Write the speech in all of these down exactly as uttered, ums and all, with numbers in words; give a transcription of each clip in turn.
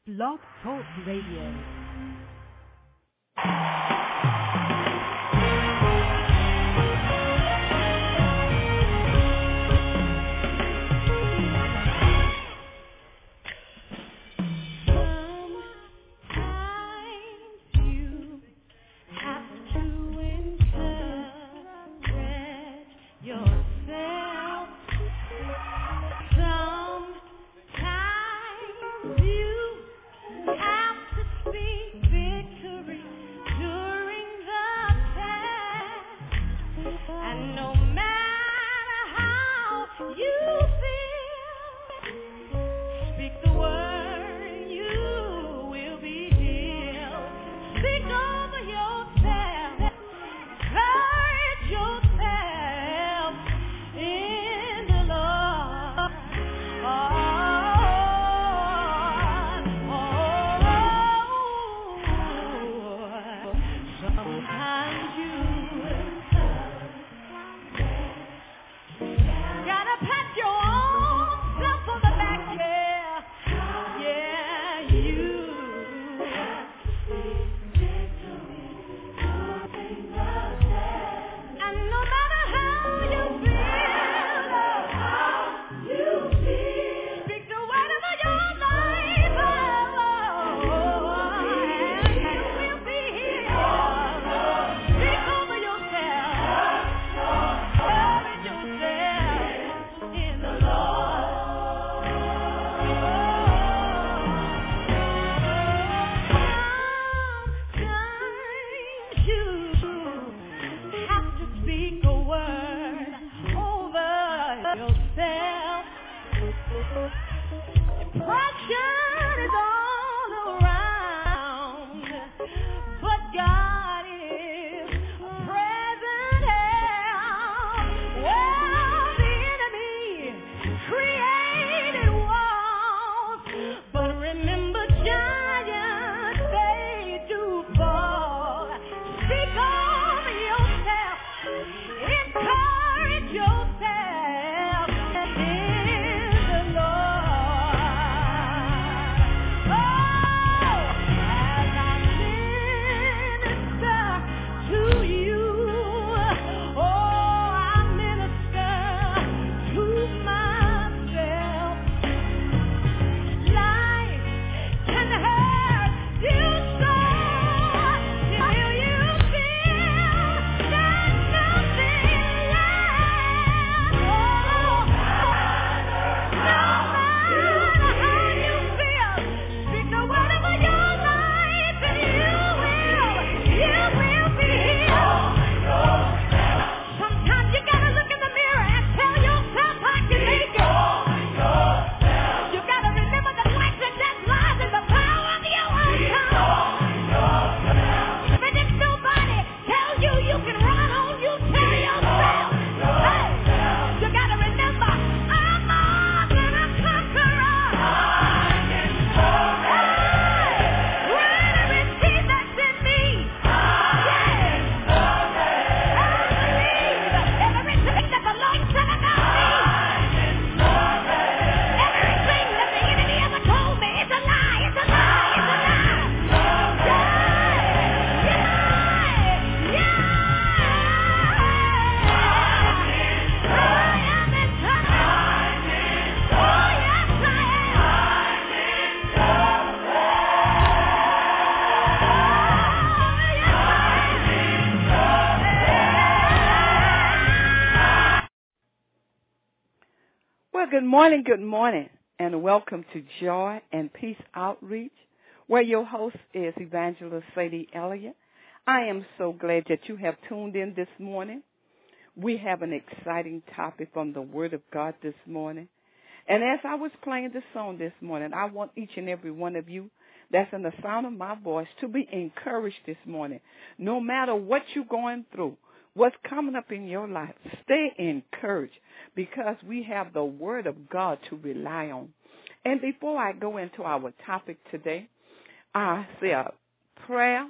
Blog Talk Radio. Good morning, good morning, and welcome to Joy and Peace Outreach, where your host is Evangelist Sadie Elliott. I am so glad that you have tuned in this morning. We have an exciting topic from the Word of God this morning. And as I was playing the song this morning, I want each and every one of you that's in the sound of my voice to be encouraged this morning. No matter what you're going through, what's coming up in your life, stay encouraged because we have the Word of God to rely on. And before I go into our topic today, I say a prayer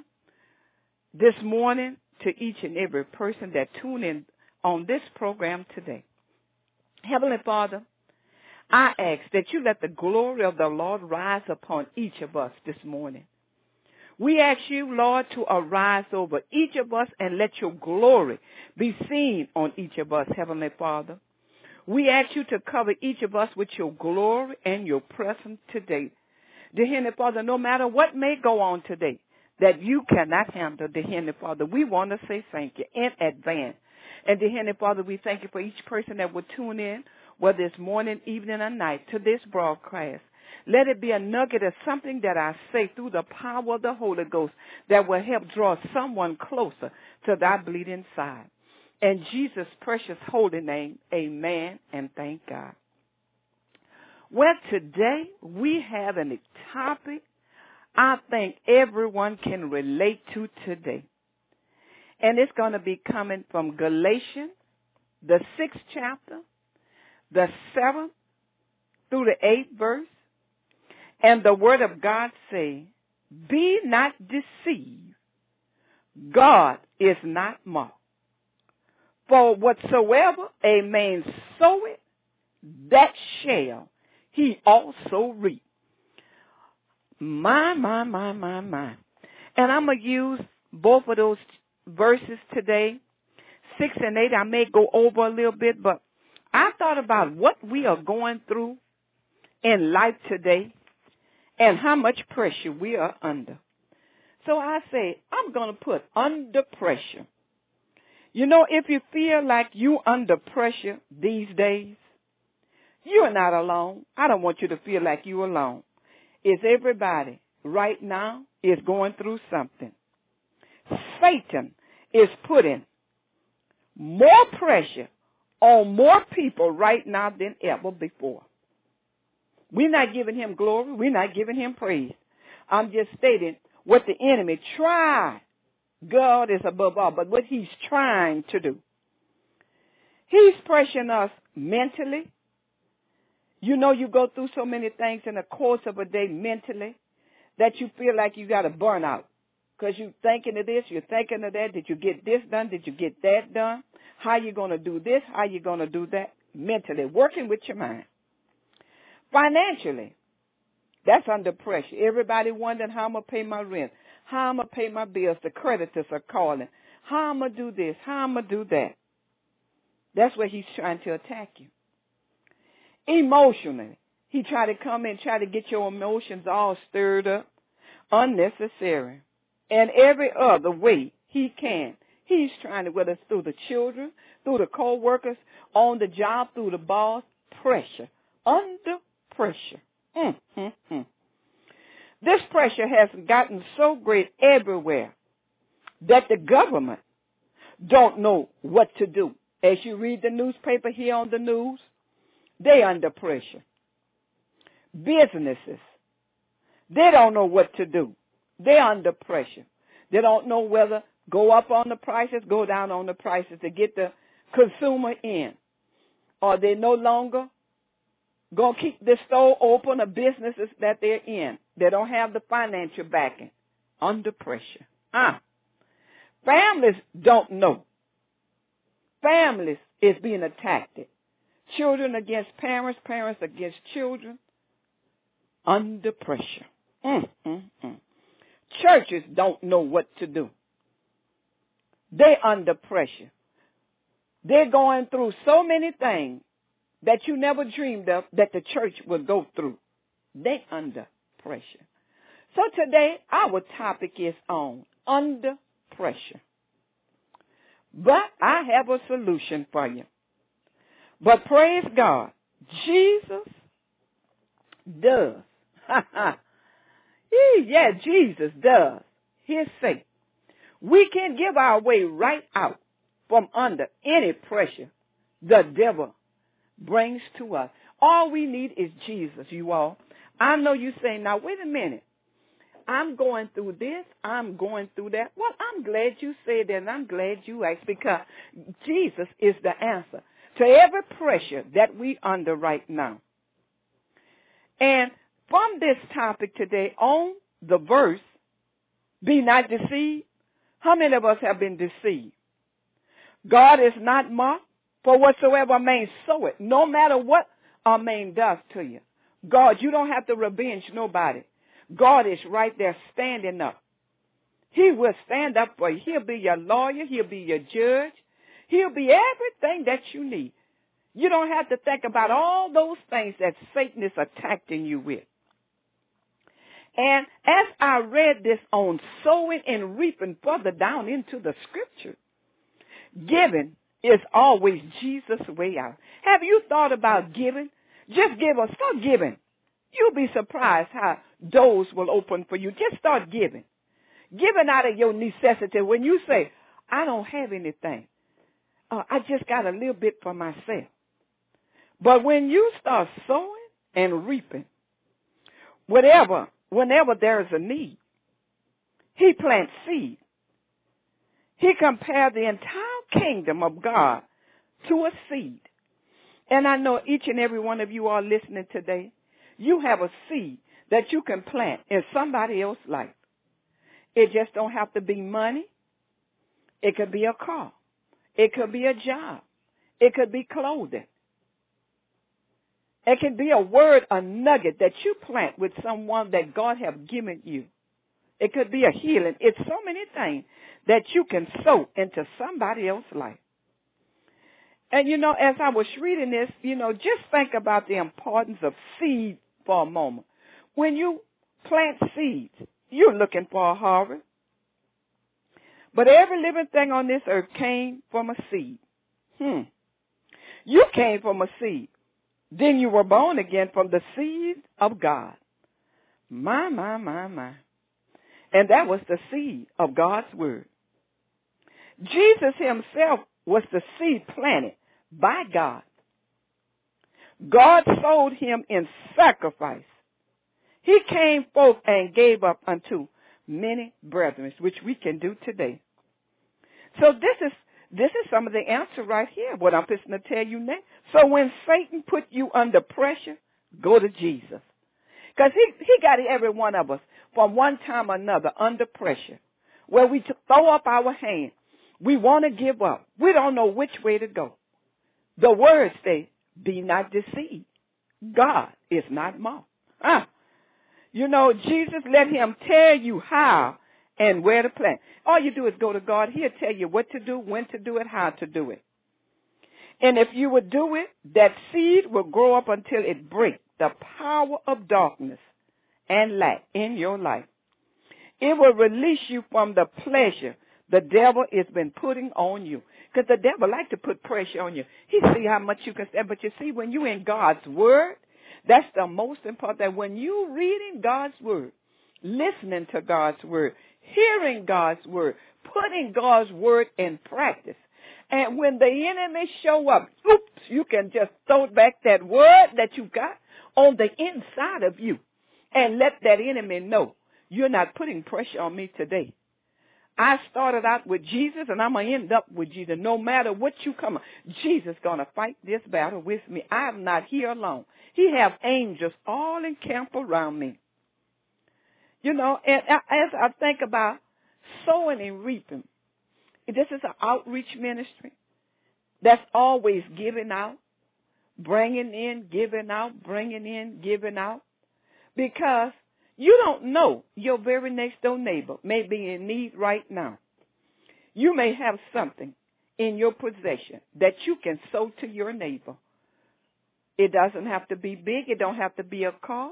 this morning to each and every person that tuned in on this program today. Heavenly Father, I ask that you let the glory of the Lord rise upon each of us this morning. We ask you, Lord, to arise over each of us and let your glory be seen on each of us, Heavenly Father. We ask you to cover each of us with your glory and your presence today. Dear Heavenly Father, no matter what may go on today that you cannot handle, dear Heavenly Father, we want to say thank you in advance. And dear Heavenly Father, we thank you for each person that will tune in, whether it's morning, evening, or night, to this broadcast. Let it be a nugget of something that I say through the power of the Holy Ghost that will help draw someone closer to thy bleeding side. In Jesus' precious holy name, amen, and thank God. Well, today we have a topic I think everyone can relate to today. And it's going to be coming from Galatians, the sixth chapter, the seventh through the eighth verse. And the word of God says, be not deceived. God is not mocked. For whatsoever a man soweth, that shall he also reap. My, my, my, my, my. And I'm going to use both of those verses today, six and eight. I may go over a little bit, but I thought about what we are going through in life today and how much pressure we are under. So I say, I'm going to put under pressure. You know, if you feel like you under pressure these days, you're not alone. I don't want you to feel like you're alone. It's everybody right now is going through something. Satan is putting more pressure on more people right now than ever before. We're not giving him glory. We're not giving him praise. I'm just stating what the enemy tried. God is above all, but what he's trying to do. He's pressuring us mentally. You know, you go through so many things in the course of a day mentally that you feel like you got a burnout because you're thinking of this, you're thinking of that. Did you get this done? Did you get that done? How you going to do this? How you going to do that? Mentally, working with your mind. Financially, that's under pressure. Everybody wondering how I'm going to pay my rent, how I'm going to pay my bills. The creditors are calling. How I'm going to do this, how I'm going to do that. That's where he's trying to attack you. Emotionally, he tried to come in, try to get your emotions all stirred up, unnecessary. And every other way he can. He's trying to, whether it's through the children, through the co-workers, on the job, through the boss, pressure, under pressure. Mm, mm, mm. This pressure has gotten so great everywhere that the government don't know what to do. As you read the newspaper here on the news, they under pressure. Businesses, they don't know what to do. They're under pressure. They don't know whether go up on the prices, go down on the prices to get the consumer in. Or they no longer going to keep the store open or businesses that they're in. They don't have the financial backing. Under pressure. Ah. Families don't know. Families is being attacked. Children against parents, parents against children. Under pressure. Mm, mm, mm. Churches don't know what to do. They're under pressure. They're going through so many things that you never dreamed of that the church would go through. They're under pressure. So today, our topic is on under pressure. But I have a solution for you. But praise God, Jesus does. Yeah, Jesus does. His sake. We can give our way right out from under any pressure the devil brings to us. All we need is Jesus, you all. I know you say, now wait a minute. I'm going through this. I'm going through that. Well, I'm glad you said that, and I'm glad you asked, because Jesus is the answer to every pressure that we under right now. And from this topic today on the verse, be not deceived. How many of us have been deceived? God is not mocked, for whatsoever a man soweth, no matter what a man does to you. God, you don't have to revenge nobody. God is right there standing up. He will stand up for you. He'll be your lawyer. He'll be your judge. He'll be everything that you need. You don't have to think about all those things that Satan is attacking you with. And as I read this on sowing and reaping further down into the scripture, giving is always Jesus' way out. Have you thought about giving? Just give us, start giving. You'll be surprised how doors will open for you. Just start giving. Giving out of your necessity. When you say, I don't have anything. Uh, I just got a little bit for myself. But when you start sowing and reaping, whatever, whenever there is a need, he plants seed. He compared the entire kingdom of God to a seed. And I know each and every one of you are listening today. You have a seed that you can plant in somebody else's life. It just don't have to be money. It could be a car. It could be a job. It could be clothing. It could be a word, a nugget that you plant with someone that God have given you. It could be a healing. It's so many things that you can sow into somebody else's life. And, you know, as I was reading this, you know, just think about the importance of seed for a moment. When you plant seeds, you're looking for a harvest. But every living thing on this earth came from a seed. Hmm. You came from a seed. Then you were born again from the seed of God. My, my, my, my. And that was the seed of God's word. Jesus himself was the seed planted by God. God sold him in sacrifice. He came forth and gave up unto many brethren, which we can do today. So this is this is some of the answer right here, what I'm fixing to tell you now. So when Satan put you under pressure, go to Jesus. Because he, he got every one of us from one time or another under pressure, where we throw up our hands. We want to give up. We don't know which way to go. The word says, be not deceived. God is not mocked. Ah. You know, Jesus let him tell you how and where to plant. All you do is go to God. He'll tell you what to do, when to do it, how to do it. And if you would do it, that seed will grow up until it breaks the power of darkness and lack in your life. It will release you from the pleasure the devil has been putting on you. Because the devil likes to put pressure on you. He see how much you can stand. But you see, when you're in God's word, that's the most important. That when you reading God's word, listening to God's word, hearing God's word, putting God's word in practice. And when the enemy show up, oops, you can just throw back that word that you got on the inside of you and let that enemy know you're not putting pressure on me today. I started out with Jesus, and I'm going to end up with Jesus. No matter what you come, Jesus going to fight this battle with me. I'm not here alone. He have angels all encamped around me. You know, and as I think about sowing and reaping, this is an outreach ministry that's always giving out, bringing in, giving out, bringing in, giving out, because you don't know your very next door neighbor may be in need right now. You may have something in your possession that you can sow to your neighbor. It doesn't have to be big. It don't have to be a car.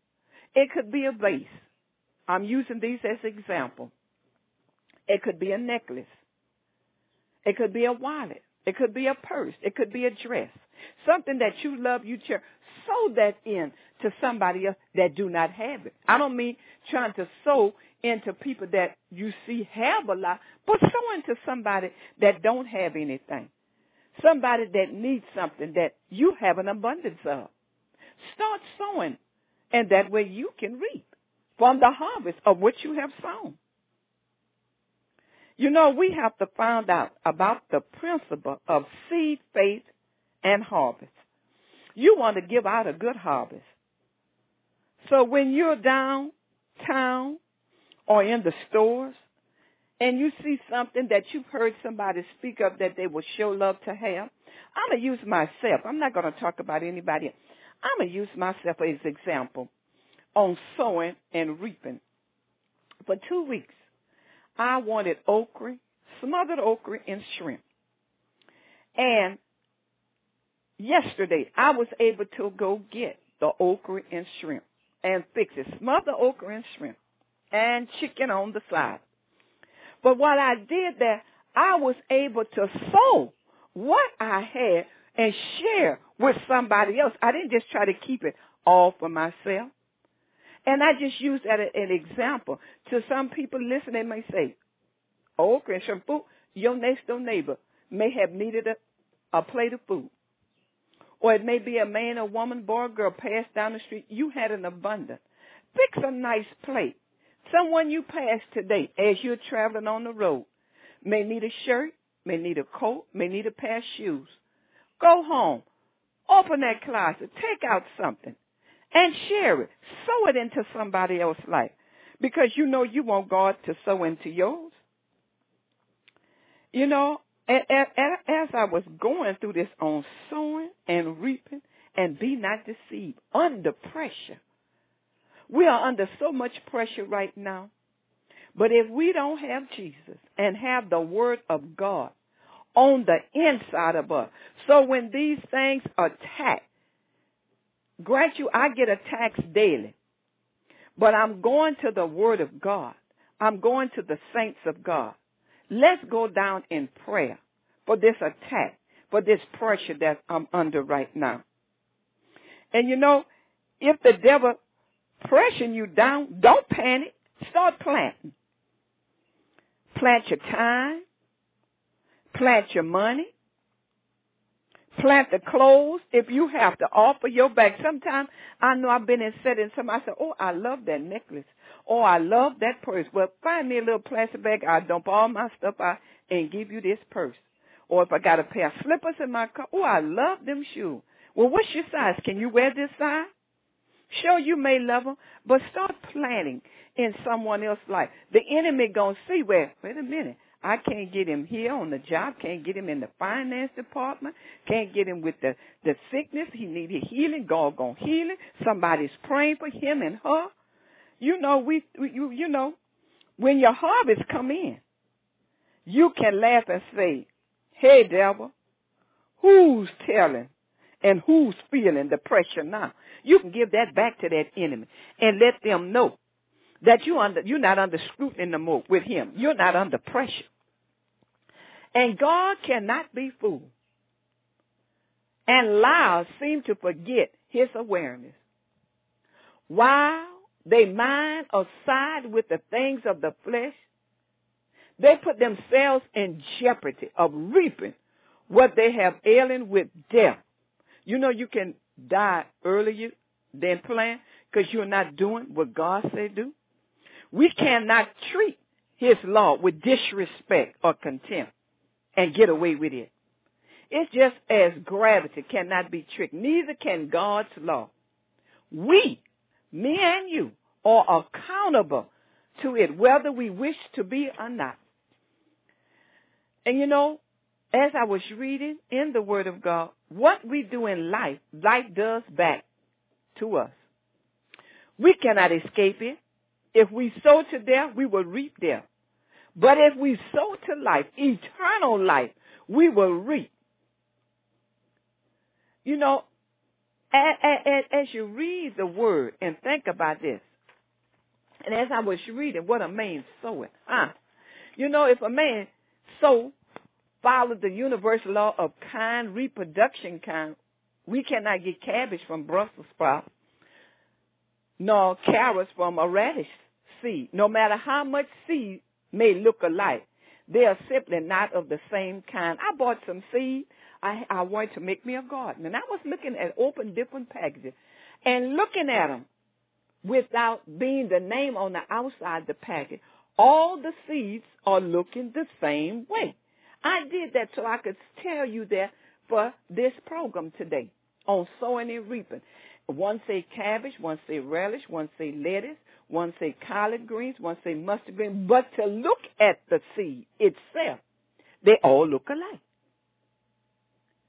It could be a vase. I'm using these as example. It could be a necklace. It could be a wallet. It could be a purse. It could be a dress. Something that you love, you cherish. Sow that in to somebody else that do not have it. I don't mean trying to sow into people that you see have a lot, but sow into somebody that don't have anything. Somebody that needs something that you have an abundance of. Start sowing, and that way you can reap from the harvest of what you have sown. You know, we have to find out about the principle of seed, faith, and harvest. You want to give out a good harvest. So when you're downtown or in the stores and you see something that you've heard somebody speak of that they will show love to have, I'm going to use myself. I'm not going to talk about anybody else. I'm going to use myself as an example on sowing and reaping. For two weeks, I wanted okra, smothered okra and shrimp. And yesterday, I was able to go get the okra and shrimp and fix it. Smothered okra and shrimp and chicken on the side. But while I did that, I was able to sow what I had and share with somebody else. I didn't just try to keep it all for myself. And I just use that as an example. To some people listening, they may say, okra and shrimp food, your next door neighbor may have needed a, a plate of food. Or it may be a man, a woman, boy, or girl passed down the street. You had an abundance. Fix a nice plate. Someone you passed today as you're traveling on the road may need a shirt, may need a coat, may need a pair of shoes. Go home. Open that closet. Take out something and share it. Sow it into somebody else's life because you know you want God to sow into yours. You know, as I was going through this on sowing and reaping and be not deceived, under pressure. We are under so much pressure right now. But if we don't have Jesus and have the word of God on the inside of us, so when these things attack, grant you, I get attacks daily. But I'm going to the word of God. I'm going to the saints of God. Let's go down in prayer for this attack, for this pressure that I'm under right now. And you know, if the devil pressuring you down, don't panic. Start planting. Plant your time. Plant your money. Plant the clothes. If you have to offer your back. Sometimes I know I've been in setting. Somebody said, oh, I love that necklace. Oh, I love that purse. Well, find me a little plastic bag. I'll dump all my stuff out and give you this purse. Or if I got a pair of slippers in my car. Oh, I love them shoes. Well, what's your size? Can you wear this size? Sure, you may love them, but start planning in someone else's life. The enemy going to see where, wait a minute, I can't get him here on the job, can't get him in the finance department, can't get him with the, the sickness. He needed healing. God going to heal him. Somebody's praying for him and her. You know, we, we you, you know, when your harvest come in, you can laugh and say, hey, devil, who's telling and who's feeling the pressure now? You can give that back to that enemy and let them know that you under, you're not under scrutiny no more with him. You're not under pressure. And God cannot be fooled. And liars seem to forget his awareness. While they mind aside with the things of the flesh, they put themselves in jeopardy of reaping what they have ailing with death. You know you can die earlier than planned because you're not doing what God said do. We cannot treat his law with disrespect or contempt and get away with it. It's just as gravity cannot be tricked. Neither can God's law. We, me and you, are accountable to it, whether we wish to be or not. And you know, as I was reading in the Word of God, what we do in life, life does back to us. We cannot escape it. If we sow to death, we will reap death. But if we sow to life, eternal life, we will reap. You know, as, as, as you read the Word and think about this, and as I was reading, what a man soweth, huh? You know, if a man sow, follow the universal law of kind reproduction kind, we cannot get cabbage from Brussels sprouts, nor carrots from a radish seed. No matter how much seed may look alike, they are simply not of the same kind. I bought some seed. I, I wanted to make me a garden, and I was looking at open different packages and looking at them without being the name on the outside the package. All the seeds are looking the same way. I did that so I could tell you that for this program today on sowing and reaping. One say cabbage, one say relish, one say lettuce, one say collard greens, one say mustard greens. But to look at the seed itself, they all look alike.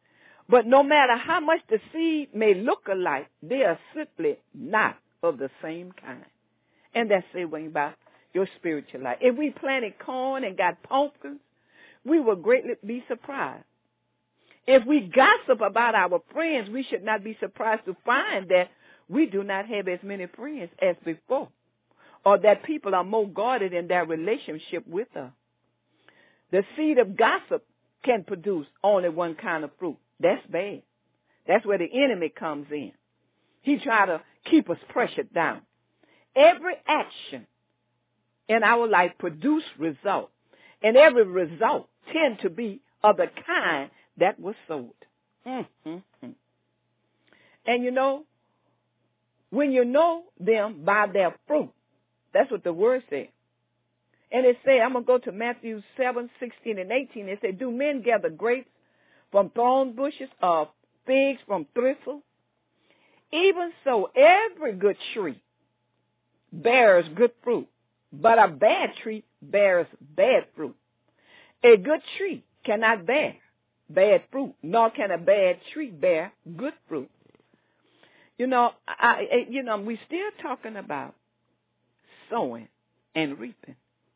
But no matter how much the seed may look alike, they are simply not of the same kind. And that's saying about your spiritual life. If we planted corn and got pumpkins, we will greatly be surprised. If we gossip about our friends, we should not be surprised to find that we do not have as many friends as before, or that people are more guarded in their relationship with us. The seed of gossip can produce only one kind of fruit. That's bad. That's where the enemy comes in. He tries to keep us pressured down. Every action in our life produces results, and every result tends to be of the kind that was sowed. Mm-hmm. And you know, when you know them by their fruit, that's what the word says. And it says, I'm going to go to Matthew seven, sixteen, and eighteen. It said, do men gather grapes from thorn bushes, or figs from thistles? Even so, every good tree bears good fruit, but a bad tree bears bad fruit. A good tree cannot bear bad fruit, nor can a bad tree bear good fruit. You know, I, I, you know, we're still talking about sowing and reaping.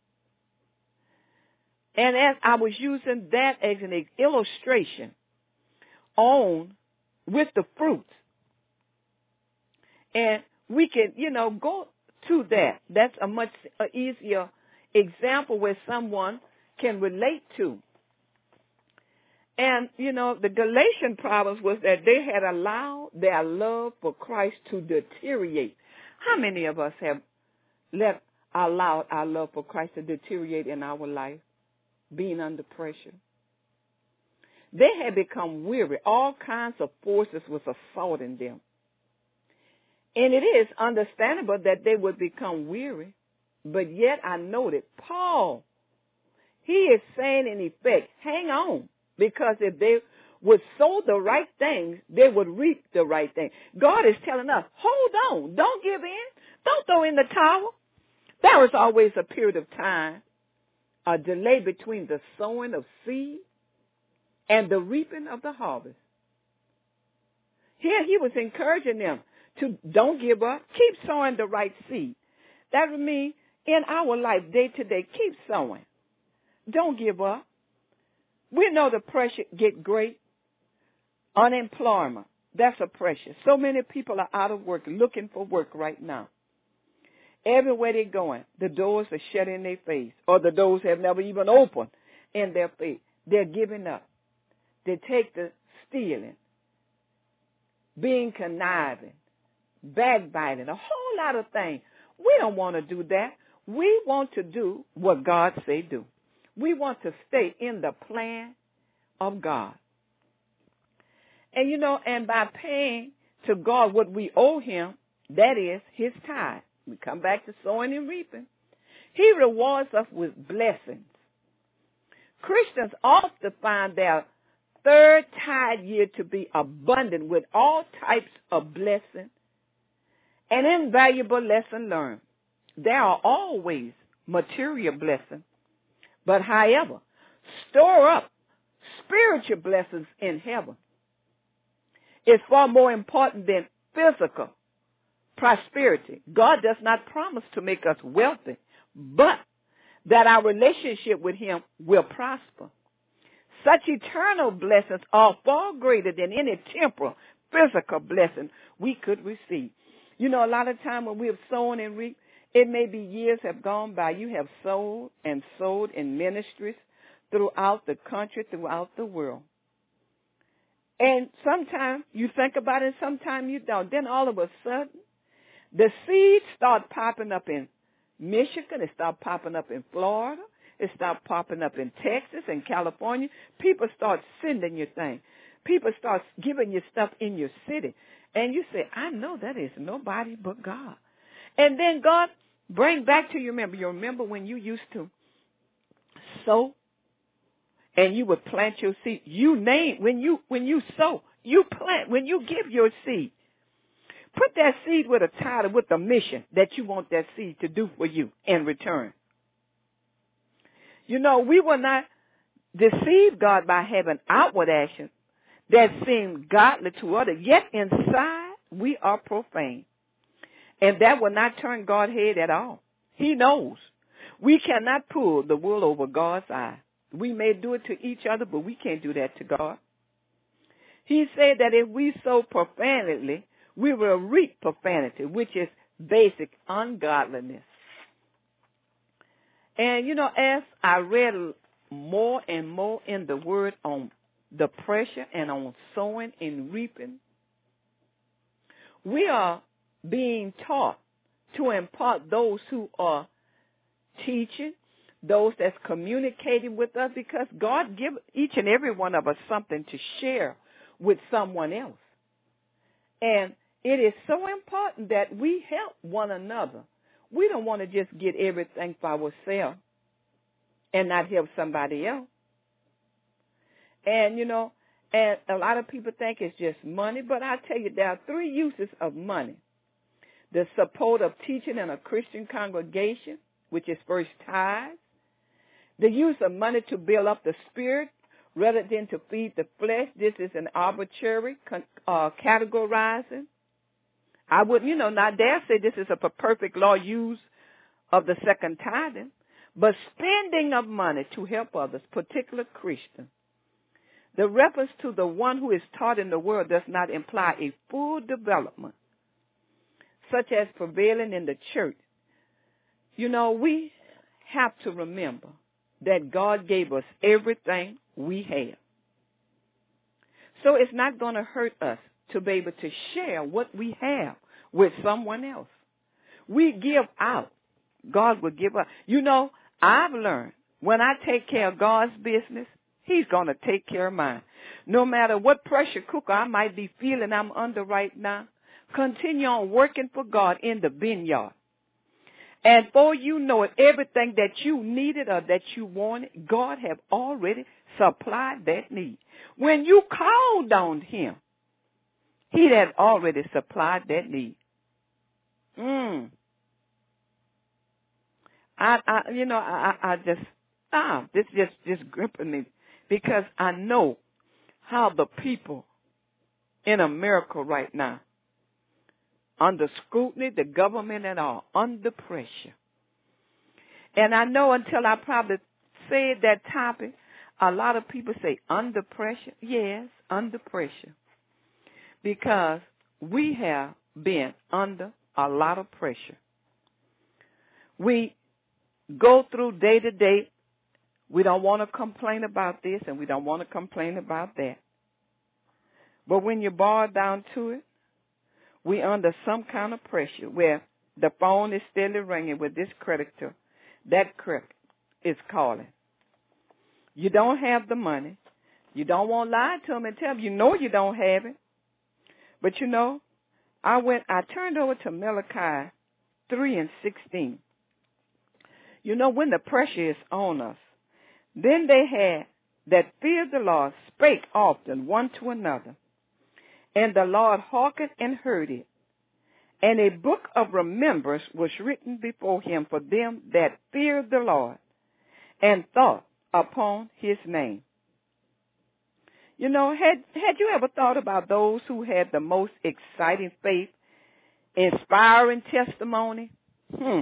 And as I was using that as an illustration on with the fruits, and we can, you know, go to that. That's a much easier example where someone can relate to. And, you know, the Galatian problems was that they had allowed their love for Christ to deteriorate. How many of us have let allowed our love for Christ to deteriorate in our life, being under pressure? They had become weary. All kinds of forces was assaulting them. And it is understandable that they would become weary. But yet I noted Paul, he is saying in effect, hang on. Because if they would sow the right things, they would reap the right thing. God is telling us, hold on. Don't give in. Don't throw in the towel. There is always a period of time, a delay between the sowing of seed and the reaping of the harvest. Here he was encouraging them to don't give up. Keep sowing the right seed. That would mean in our life, day to day, keep sowing. Don't give up. We know the pressure get great. Unemployment, that's a pressure. So many people are out of work, looking for work right now. Everywhere they're going, the doors are shut in their face, or the doors have never even opened in their face. They're giving up. They take the stealing, being conniving, backbiting, a whole lot of things. We don't want to do that. We want to do what God say do. We want to stay in the plan of God. And, you know, and by paying to God what we owe him, that is his tithe. We come back to sowing and reaping. He rewards us with blessings. Christians often find their third tithe year to be abundant with all types of blessings and invaluable lesson learned. There are always material blessings. But however, store up spiritual blessings in heaven. It's far more important than physical prosperity. God does not promise to make us wealthy, but that our relationship with him will prosper. Such eternal blessings are far greater than any temporal physical blessing we could receive. You know, a lot of time when we have sown and reaped, it may be years have gone by. You have sold and sold in ministries throughout the country, throughout the world. And sometimes you think about it, sometimes you don't. Then all of a sudden, the seeds start popping up in Michigan. It start popping up in Florida. It start popping up in Texas and California. People start sending you things. People start giving you stuff in your city. And you say, I know that is nobody but God. And then God bring back to you, remember, you remember when you used to sow and you would plant your seed. You name, when you, when you sow, you plant, when you give your seed, put that seed with a title, with a mission that you want that seed to do for you in return. You know, we will not deceive God by having outward action that seem godly to others, yet inside we are profane. And that will not turn God's head at all. He knows. We cannot pull the wool over God's eye. We may do it to each other, but we can't do that to God. He said that if we sow profanity, we will reap profanity, which is basic ungodliness. And, you know, as I read more and more in the word on the pressure and on sowing and reaping, we are being taught to impart those who are teaching, those that's communicating with us, because God give each and every one of us something to share with someone else. And it is so important that we help one another. We don't want to just get everything for ourselves and not help somebody else. And, you know, and a lot of people think it's just money, but I tell you, there are three uses of money. The support of teaching in a Christian congregation, which is first tithe. The use of money to build up the spirit rather than to feed the flesh. This is an arbitrary uh, categorizing. I would, you know, not dare say this is a perfect law use of the second tithing, but spending of money to help others, particularly Christians. The reference to the one who is taught in the world does not imply a full development, such as prevailing in the church. You know, we have to remember that God gave us everything we have. So it's not going to hurt us to be able to share what we have with someone else. We give out, God will give up. You know, I've learned when I take care of God's business, He's going to take care of mine. No matter what pressure cooker I might be feeling I'm under right now, continue on working for God in the vineyard. And for you know it, everything that you needed or that you wanted, God have already supplied that need. When you called on Him, He had already supplied that need. Mm. I, I, you know, I, I just, ah, this just, just gripping me because I know how the people in America right now, under scrutiny, the government and all, under pressure. And I know until I probably said that topic, a lot of people say under pressure. Yes, under pressure. Because we have been under a lot of pressure. We go through day to day. We don't want to complain about this and we don't want to complain about that. But when you boil down to it, we under some kind of pressure where the phone is steadily ringing with this creditor, that creditor is calling. You don't have the money. You don't want to lie to them and tell them you know you don't have it. But you know, I went, I turned over to Malachi three and sixteen. You know, when the pressure is on us, then they had that feared the Lord spake often one to another. And the Lord hearkened and heard it. And a book of remembrance was written before him for them that feared the Lord and thought upon his name. You know, had, had you ever thought about those who had the most exciting faith, inspiring testimony? Hmm.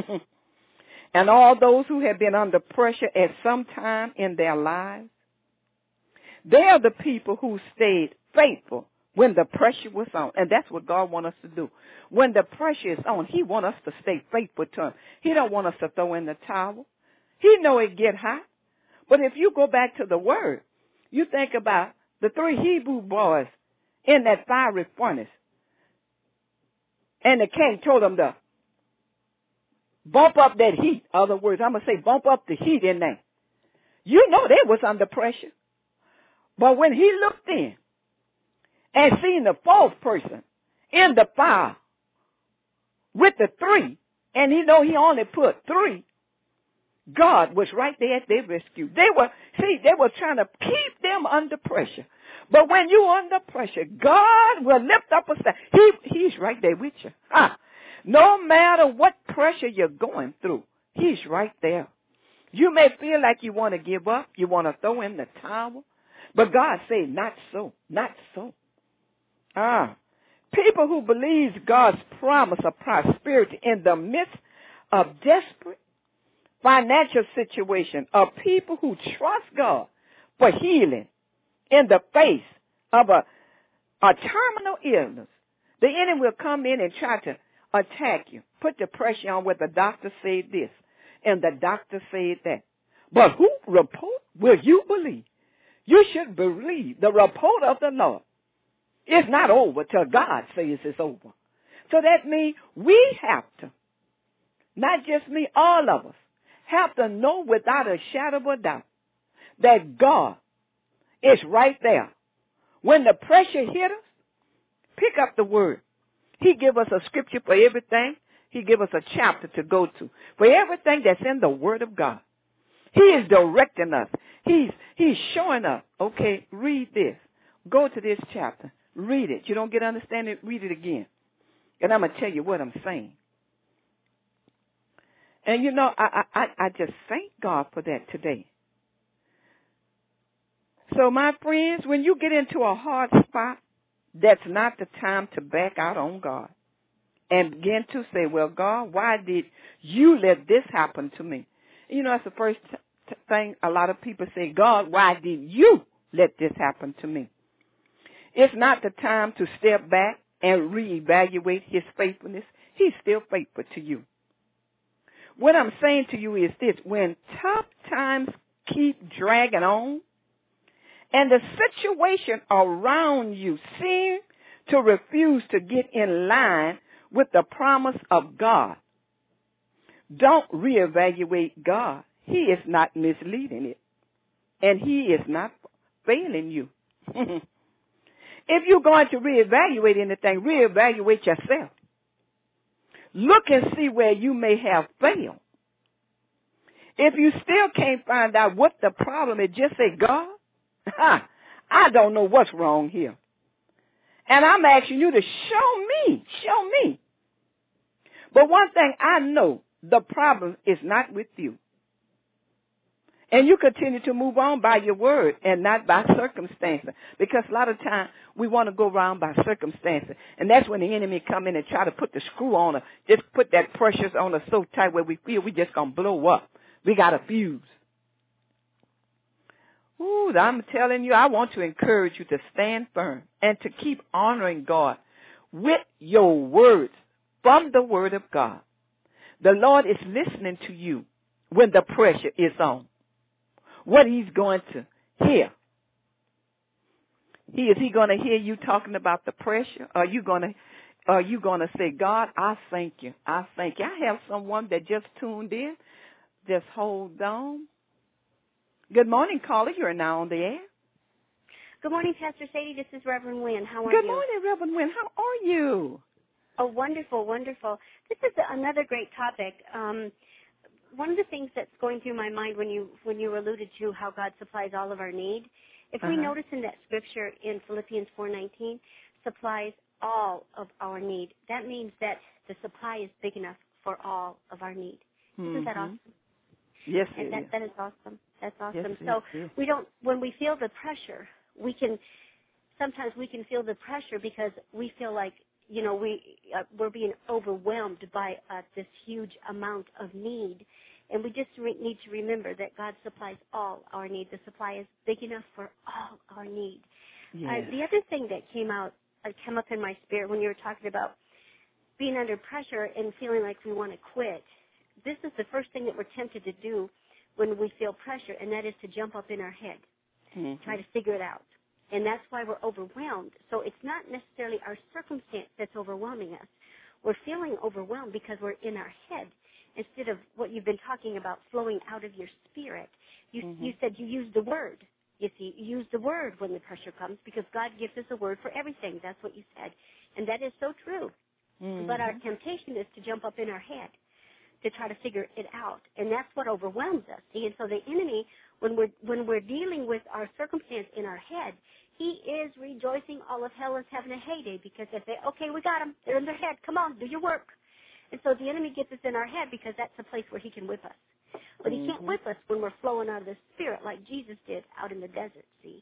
And all those who have been under pressure at some time in their lives? They are the people who stayed faithful when the pressure was on. And that's what God wants us to do. When the pressure is on, He wants us to stay faithful to Him. He don't want us to throw in the towel. He know it get hot. But if you go back to the Word, you think about the three Hebrew boys in that fiery furnace. And the king told them to bump up that heat. In other words, I'm going to say bump up the heat in there. You know they was under pressure. But when he looked in and seen the fourth person in the fire with the three, and he know he only put three, God was right there at their rescue. They were, see, they were trying to keep them under pressure. But when you under pressure, God will lift up a staff. He, he's right there with you. Huh? No matter what pressure you're going through, He's right there. You may feel like you want to give up. You want to throw in the towel. But God said, not so, not so. Ah, people who believe God's promise of prosperity in the midst of desperate financial situation are people who trust God for healing in the face of a, a terminal illness. The enemy will come in and try to attack you, put the pressure on where the doctor said this and the doctor said that. But who report will you believe? You should believe the report of the Lord. It's not over till God says it's over. So that means we have to, not just me, all of us, have to know without a shadow of a doubt that God is right there. When the pressure hit us, pick up the word. He give us a scripture for everything. He give us a chapter to go to for everything that's in the word of God. He is directing us. He's, he's showing us, okay, read this. Go to this chapter. Read it. You don't get understanding, read it again. And I'm going to tell you what I'm saying. And, you know, I, I, I just thank God for that today. So, my friends, when you get into a hard spot, that's not the time to back out on God and begin to say, well, God, why did you let this happen to me? You know, that's the first t- thing a lot of people say, God, why did you let this happen to me? It's not the time to step back and reevaluate his faithfulness. He's still faithful to you. What I'm saying to you is this: when tough times keep dragging on and the situation around you seems to refuse to get in line with the promise of God, don't reevaluate God. He is not misleading it, and he is not failing you. If you're going to reevaluate anything, reevaluate yourself. Look and see where you may have failed. If you still can't find out what the problem is, just say, God, I don't know what's wrong here. And I'm asking you to show me, show me. But one thing I know, the problem is not with you. And you continue to move on by your word and not by circumstances. Because a lot of times we want to go around by circumstances. And that's when the enemy come in and try to put the screw on us. Just put that pressure on us so tight where we feel we just going to blow up. We got a fuse. Ooh, I'm telling you, I want to encourage you to stand firm and to keep honoring God with your words from the word of God. The Lord is listening to you when the pressure is on. What he's going to hear. He is he going to hear you talking about the pressure? Are you going to are you going to say, God, I thank you. I thank you. I have someone that just tuned in. Just hold on. Good morning, caller. You're now on the air. Good morning, Pastor Sadie. This is Reverend Wynn. How are Good you? Good morning, Reverend Wynn. How are you? Oh, wonderful, wonderful. This is another great topic. Um, one of the things that's going through my mind when you when you alluded to how God supplies all of our need, if we Uh-huh. notice in that scripture in Philippians four nineteen, supplies all of our need. That means that the supply is big enough for all of our need. Mm-hmm. Isn't that awesome? Yes, and it that, is. that is awesome. That's awesome. Yes, so yes, yes. we don't, when we feel the pressure, we can, sometimes we can feel the pressure because we feel like, you know, we, uh, we're being overwhelmed by uh, this huge amount of need. And we just re- need to remember that God supplies all our need. The supply is big enough for all our need. Yes. Uh, the other thing that came out, uh, came up in my spirit when you were talking about being under pressure and feeling like we want to quit, this is the first thing that we're tempted to do when we feel pressure, and that is to jump up in our head, Mm-hmm. try to figure it out. And that's why we're overwhelmed. So it's not necessarily our circumstance that's overwhelming us. We're feeling overwhelmed because we're in our head instead of what you've been talking about, flowing out of your spirit. You, Mm-hmm. you said you use the word. You see, you use the word when the pressure comes because God gives us a word for everything. That's what you said. And that is so true. Mm-hmm. But our temptation is to jump up in our head, to try to figure it out, and that's what overwhelms us. See, and so the enemy, when we're when we're dealing with our circumstance in our head, he is rejoicing. All of hell is having a heyday because they say, "Okay, we got them. They're in their head. Come on, do your work." And so the enemy gets us in our head because that's the place where he can whip us. But he can't Mm-hmm. whip us when we're flowing out of the spirit like Jesus did out in the desert. See,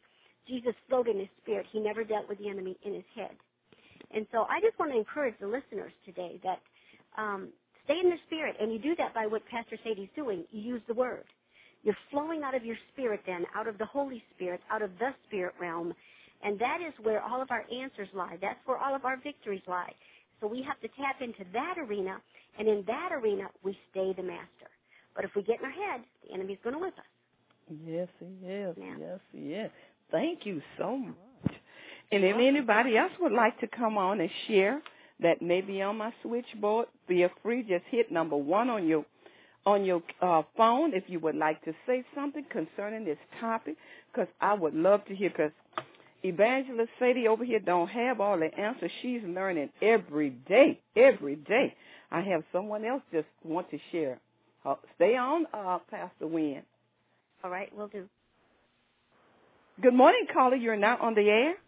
Jesus flowed in his spirit. He never dealt with the enemy in his head. And so I just want to encourage the listeners today that um, stay in the spirit, and you do that by what Pastor Sadie's doing. You use the word. You're flowing out of your spirit then, out of the Holy Spirit, out of the spirit realm, and that is where all of our answers lie. That's where all of our victories lie. So we have to tap into that arena, and in that arena, we stay the master. But if we get in our head, the enemy's going to whip us. Yes, he is. Yeah. Yes, he is. Thank you so much. And You're if welcome. anybody else would like to come on and share, that may be on my switchboard, feel free. Just hit number one on your on your uh, phone if you would like to say something concerning this topic, because I would love to hear, because Evangelist Sadie over here don't have all the answers. She's learning every day, every day. I have someone else just want to share. Uh, stay on, uh, Pastor Wynn. All right, we'll do. Good morning, caller. You're now on the air.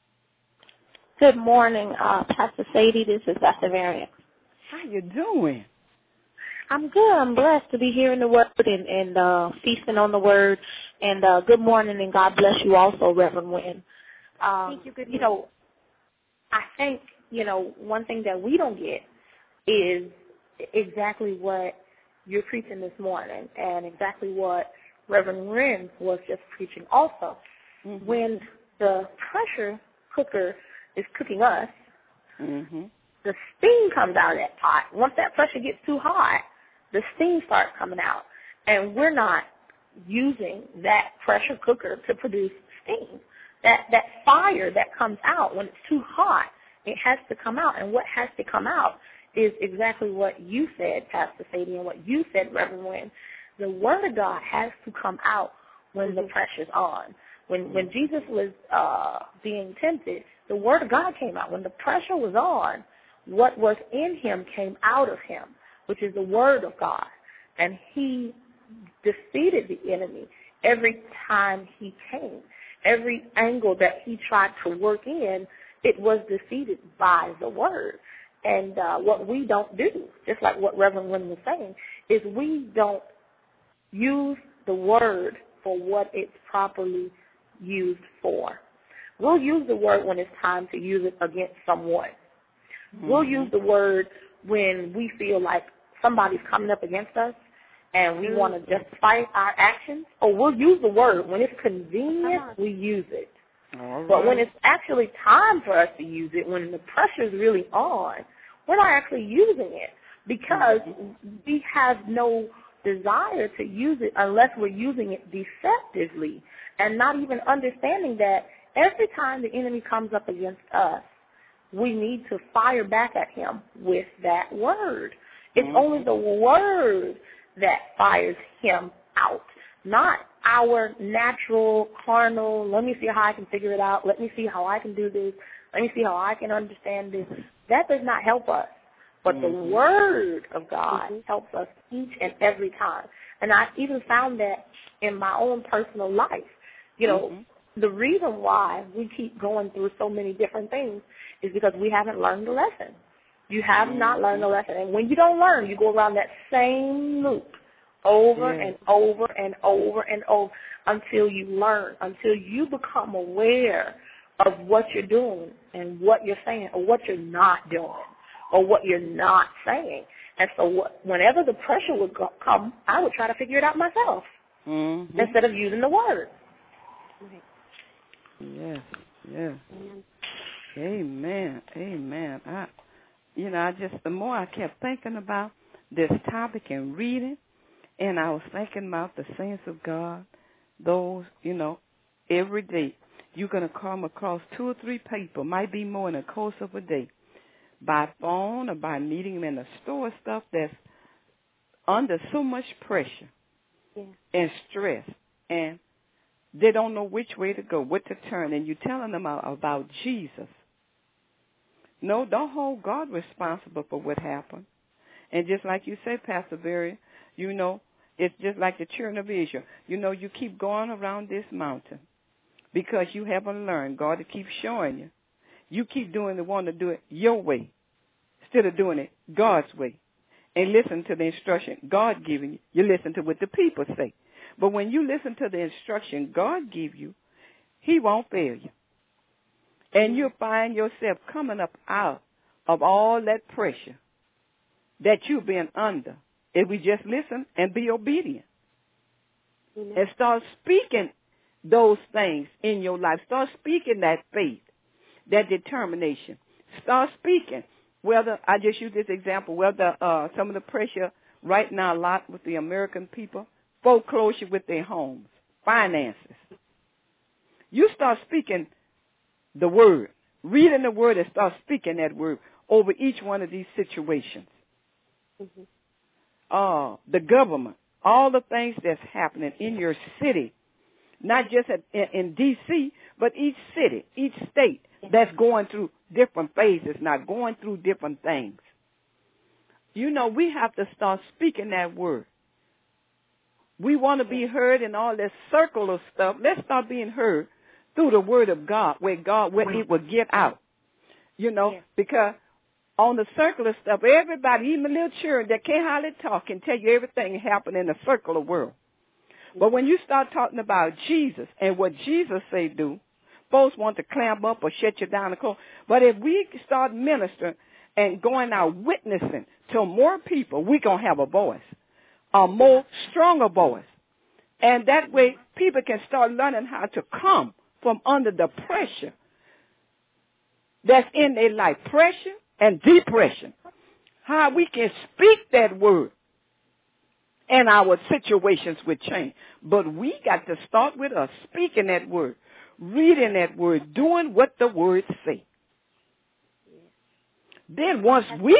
Good morning, uh, Pastor Sadie. This is Pastor Varian. How you doing? I'm good. I'm blessed to be hearing the word and, and uh, feasting on the word. And uh, good morning, and God bless you also, Reverend Wynn. Um, Thank you. Good you morning. know, I think, you know, one thing that we don't get is exactly what you're preaching this morning and exactly what Reverend Wynn was just preaching also. Mm-hmm. When the pressure cooker is cooking us, Mm-hmm. the steam comes out of that pot. Once that pressure gets too hot, the steam starts coming out. And we're not using that pressure cooker to produce steam. That that fire that comes out when it's too hot, it has to come out. And what has to come out is exactly what you said, Pastor Sadie, and what you said, Reverend Wynn. The Word of God has to come out when mm-hmm. the pressure's on. When when Jesus was uh, being tempted, the Word of God came out. When the pressure was on, what was in him came out of him, which is the Word of God. And he defeated the enemy every time he came. Every angle that he tried to work in, it was defeated by the Word. And uh, what we don't do, just like what Reverend Wynn was saying, is we don't use the Word for what it's properly used for. We'll use the Word when it's time to use it against someone. Mm-hmm. We'll use the Word when we feel like somebody's coming up against us and we mm-hmm. want to justify our actions. Or we'll use the Word when it's convenient, we use it. All right. But when it's actually time for us to use it, when the pressure's really on, we're not actually using it because mm-hmm. we have no desire to use it unless we're using it deceptively and not even understanding that every time the enemy comes up against us, we need to fire back at him with that word. It's mm-hmm. only the word that fires him out, not our natural, carnal, let me see how I can figure it out, let me see how I can do this, let me see how I can understand this. That does not help us. But mm-hmm. the Word of God mm-hmm. helps us each and every time. And I even found that in my own personal life. You know, mm-hmm. the reason why we keep going through so many different things is because we haven't learned the lesson. You have mm-hmm. not learned the lesson. And when you don't learn, you go around that same loop over yes. and over and over and over until you learn, until you become aware of what you're doing and what you're saying or what you're not doing or what you're not saying. And so what, whenever the pressure would go, come, I would try to figure it out myself mm-hmm. instead of using the word. Yes, yes. Amen, amen. I, you know, I just, the more I kept thinking about this topic and reading, and I was thinking about the saints of God, those, you know, every day you're going to come across two or three people, might be more in the course of a day, by phone or by meeting them in the store, stuff that's under so much pressure yeah. and stress, and they don't know which way to go, what to turn, and you're telling them about Jesus. No, don't hold God responsible for what happened. And just like you said, Pastor Berry, you know, it's just like the children of Israel. You know, you keep going around this mountain because you haven't learned. God will keep showing you. You keep doing the one to do it your way instead of doing it God's way. And listen to the instruction God giving you. You listen to what the people say. But when you listen to the instruction God give you, He won't fail you. And you'll find yourself coming up out of all that pressure that you've been under if we just listen and be obedient. Amen. And start speaking those things in your life. Start speaking that faith, that determination. Start speaking. Whether, I just use this example, whether uh, some of the pressure right now a lot with the American people, foreclosure with their homes, finances. You start speaking the word, reading the word and start speaking that word over each one of these situations. Mm-hmm. Uh, the government, all the things that's happening in your city, not just at, in, in D C, but each city, each state that's going through different phases, not going through different things. You know, we have to start speaking that word. We want to be heard in all this circle of stuff. Let's start being heard through the word of God, where God, where it will get out. You know, Yes. because on the circular stuff, everybody, even the little children that can't hardly talk, can tell you everything that happened in the circular world. But when you start talking about Jesus and what Jesus say do, folks want to clamp up or shut you down the court. But if we start ministering and going out witnessing to more people, we're going to have a voice, a more stronger voice. And that way people can start learning how to come from under the pressure that's in their life, pressure and depression. How we can speak that word and our situations will change. But we got to start with us speaking that word, reading that word, doing what the words say. Then once we...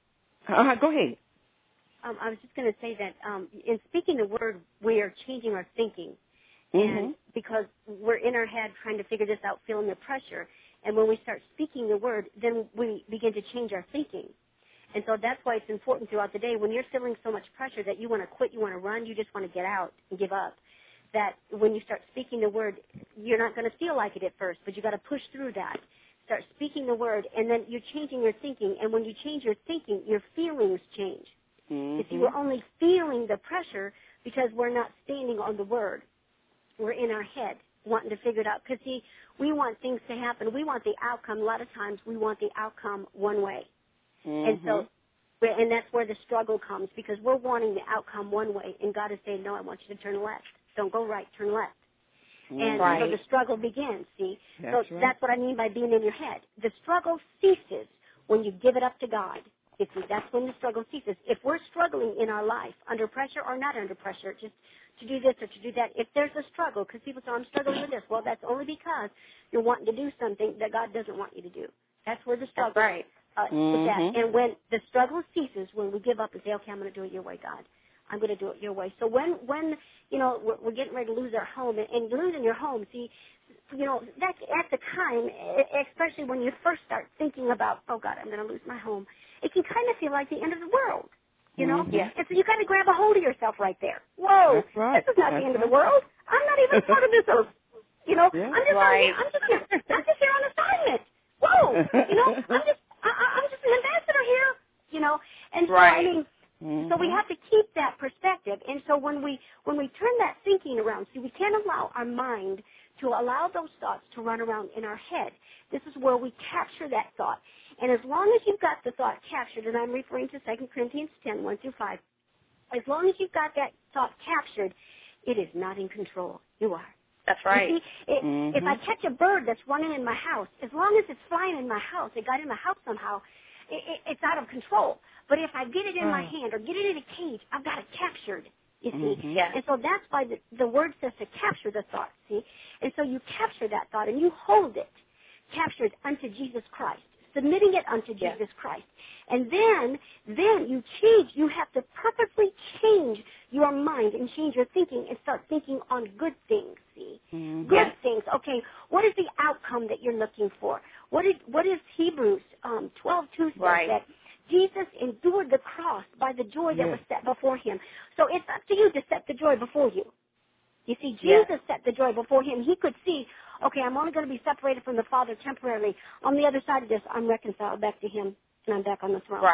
Uh, go ahead. Um, I was just going to say that um, in speaking the word, we are changing our thinking. Mm-hmm. And because we're in our head trying to figure this out, feeling the pressure. And when we start speaking the word, then we begin to change our thinking. And so that's why it's important throughout the day. When you're feeling so much pressure that you want to quit, you want to run, you just want to get out and give up, that when you start speaking the word, you're not going to feel like it at first, but you got to push through that. Start speaking the word, and then you're changing your thinking. And when you change your thinking, your feelings change. Mm-hmm. You see, we're only feeling the pressure because we're not standing on the word. We're in our head wanting to figure it out. Because, see, we want things to happen. We want the outcome. A lot of times we want the outcome one way. Mm-hmm. And so, and that's where the struggle comes, because we're wanting the outcome one way, and God is saying, no, I want you to turn left. Don't go right, turn left. And Right. so the struggle begins, see? That's so right. that's what I mean by being in your head. The struggle ceases when you give it up to God. You see, that's when the struggle ceases. If we're struggling in our life, under pressure or not under pressure, just to do this or to do that, if there's a struggle, because people say, I'm struggling with this, well, that's only because you're wanting to do something that God doesn't want you to do. That's where the struggle That's right. uh, Mm-hmm. with that. And when the struggle ceases, when we give up and say, okay, I'm going to do it your way, God. I'm going to do it your way. So when, when you know, we're, we're getting ready to lose our home, and, and losing your home, see, you know, that's at the time, e- especially when you first start thinking about, oh, God, I'm going to lose my home, it can kind of feel like the end of the world, you know? Mm-hmm. Yeah. And so you got to grab a hold of yourself right there. Whoa, That's right. this is not That's the end of right. the world. I'm not even part of this earth. You know, Yeah. I'm just Right. on, I'm just I'm just here on assignment. Whoa, you know, I'm just I, I- I'm just an ambassador here. You know, and so Right. I mean, Mm-hmm. so we have to keep that perspective. And so when we when we turn that thinking around, see, we can't allow our mind to allow those thoughts to run around in our head. This is where we capture that thought. And as long as you've got the thought captured, and I'm referring to Second Corinthians ten, one through five, as long as you've got that thought captured, it is not in control. You are. That's right. You see, it, Mm-hmm. if I catch a bird that's running in my house, as long as it's flying in my house, it got in my house somehow, it, it, it's out of control. But if I get it in my Right. hand or get it in a cage, I've got it captured, you see. Mhm. Yeah. And so that's why the, the word says to capture the thought, see. And so you capture that thought and you hold it, captured unto Jesus Christ, submitting it unto Yeah. Jesus Christ. And then, then you change, you have to purposely change your mind and change your thinking and start thinking on good things, see. Mhm. Good Yes. things. Okay, what is the outcome that you're looking for? What is, what is Hebrews um, twelve two says Right. that Jesus endured the cross by the joy that Yes. was set before him. So it's up to you to set the joy before you. You see, Yes. Jesus set the joy before him. He could see, okay, I'm only going to be separated from the Father temporarily. On the other side of this, I'm reconciled back to him, and I'm back on the throne. Right.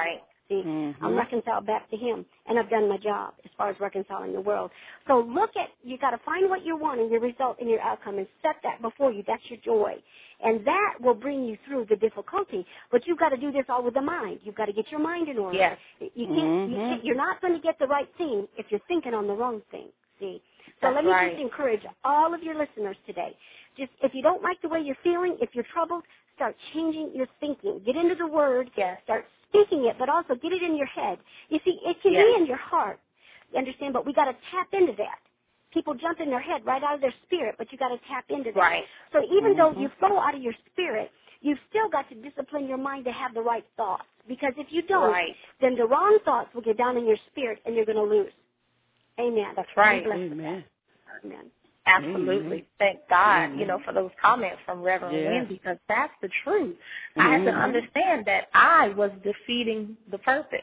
See, mm-hmm. I'm reconciled back to him, and I've done my job as far as reconciling the world. So look at, you got to find what you want and your result and your outcome and set that before you. That's your joy. And that will bring you through the difficulty. But you've got to do this all with the mind. You've got to get your mind in order. Yes. You can't, mm-hmm. you can't, you're not going to get the right thing if you're thinking on the wrong thing. See? So That's let me right. just encourage all of your listeners today. Just, if you don't like the way you're feeling, if you're troubled, start changing your thinking. Get into the Word. Yes. Start speaking it, but also get it in your head. You see, it can yes. be in your heart. You understand? But we got to tap into that. People jump in their head right out of their spirit, but you got to tap into that. Right. So even mm-hmm. though you flow out of your spirit, you've still got to discipline your mind to have the right thoughts. Because if you don't, right. then the wrong thoughts will get down in your spirit, and you're going to lose. Amen. That's right. Amen. Amen. Absolutely. Mm-hmm. Thank God, mm-hmm. you know, for those comments from Reverend yeah. Wynn, because that's the truth. Mm-hmm. I had to understand that I was defeating the purpose.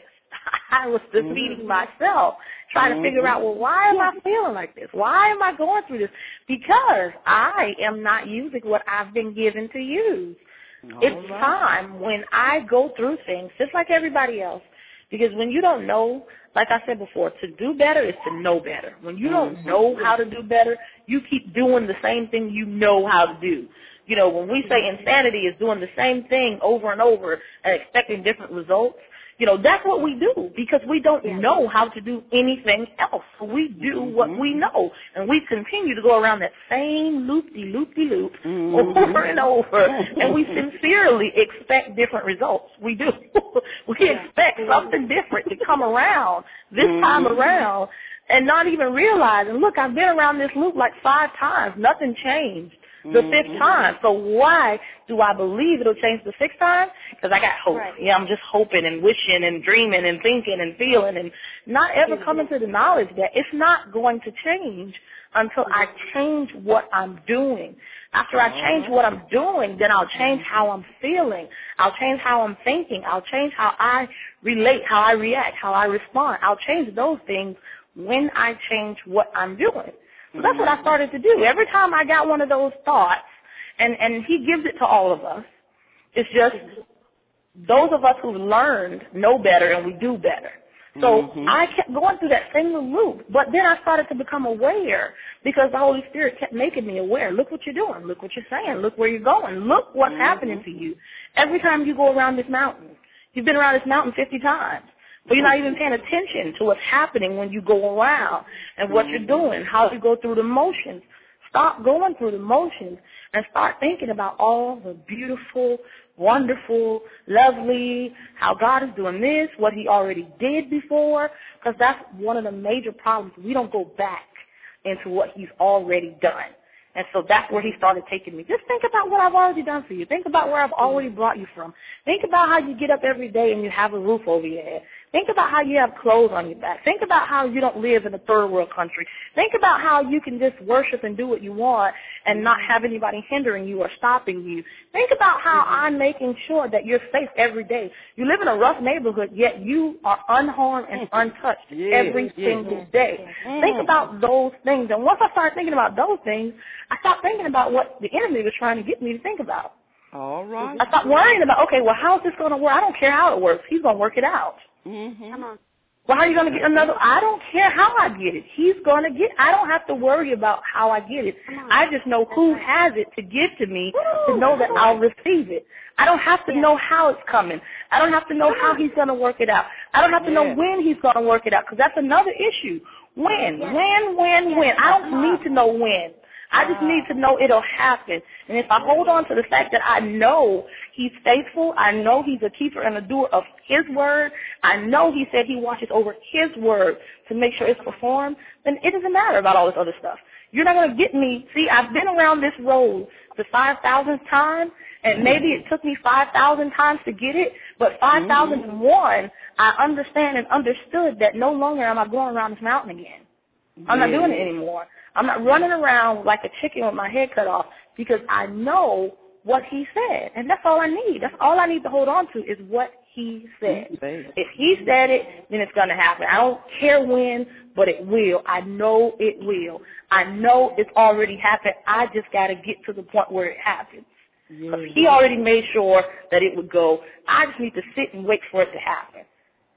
I was defeating mm-hmm. myself, trying mm-hmm. to figure out, well, why am I feeling like this? Why am I going through this? Because I am not using what I've been given to use. All it's right. time when I go through things, just like everybody else, because when you don't know, like I said before, to do better is to know better. When you don't mm-hmm. know how to do better, you keep doing the same thing you know how to do. You know, when we say insanity is doing the same thing over and over and expecting different results, you know, that's what we do because we don't yes. know how to do anything else. So we do mm-hmm. what we know, and we continue to go around that same loop-de-loop-de-loop mm-hmm. over and over, and we sincerely expect different results. We do. we yes. expect something different to come around this mm-hmm. time around and not even realizing, look, I've been around this loop like five times. Nothing changed the mm-hmm. fifth time. So why do I believe it'll change the sixth time? Because I got hope. Right. Yeah, I'm just hoping and wishing and dreaming and thinking and feeling and not ever mm-hmm. coming to the knowledge that it's not going to change until I change what I'm doing. After I change what I'm doing, then I'll change how I'm feeling. I'll change how I'm thinking. I'll change how I relate, how I react, how I respond. I'll change those things when I change what I'm doing. So that's what I started to do. Every time I got one of those thoughts, and, and he gives it to all of us, it's just those of us who've learned know better and we do better. So mm-hmm. I kept going through that same loop, but then I started to become aware because the Holy Spirit kept making me aware. Look what you're doing. Look what you're saying. Look where you're going. Look what's mm-hmm. happening to you. Every time you go around this mountain, you've been around this mountain fifty times. But you're not even paying attention to what's happening when you go around and what you're doing, how you go through the motions. Stop going through the motions and start thinking about all the beautiful, wonderful, lovely, how God is doing this, what he already did before, because that's one of the major problems. We don't go back into what he's already done. And so that's where he started taking me. Just think about what I've already done for you. Think about where I've already brought you from. Think about how you get up every day and you have a roof over your head. Think about how you have clothes on your back. Think about how you don't live in a third world country. Think about how you can just worship and do what you want and not have anybody hindering you or stopping you. Think about how I'm making sure that you're safe every day. You live in a rough neighborhood, yet you are unharmed and untouched yeah, every yeah, single yeah. day. Mm. Think about those things. And once I started thinking about those things, I stopped thinking about what the enemy was trying to get me to think about. All right. I stopped worrying about, okay, well, how's this going to work? I don't care how it works. He's going to work it out. Mm-hmm. Come on. Well, how are you going to get another? I don't care how I get it. He's going to get I don't have to worry about how I get it. I just know who has it to give to me to know that I'll receive it. I don't have to know how it's coming. I don't have to know how he's going to work it out. I don't have to know when he's going to work it out because that's another issue. When, when, when, when. I don't need to know when. I just need to know it'll happen. And if I hold on to the fact that I know he's faithful, I know he's a keeper and a doer of his word, I know he said he watches over his word to make sure it's performed, then it doesn't matter about all this other stuff. You're not going to get me. See, I've been around this road the five thousandth time, and maybe it took me five thousand times to get it, but five thousand one, I understand and understood that no longer am I going around this mountain again. I'm not doing it anymore. I'm not running around like a chicken with my head cut off because I know what he said. And that's all I need. That's all I need to hold on to is what he said. If he said it, then it's going to happen. I don't care when, but it will. I know it will. I know it's already happened. I just got to get to the point where it happens. Because he already made sure that it would go. I just need to sit and wait for it to happen.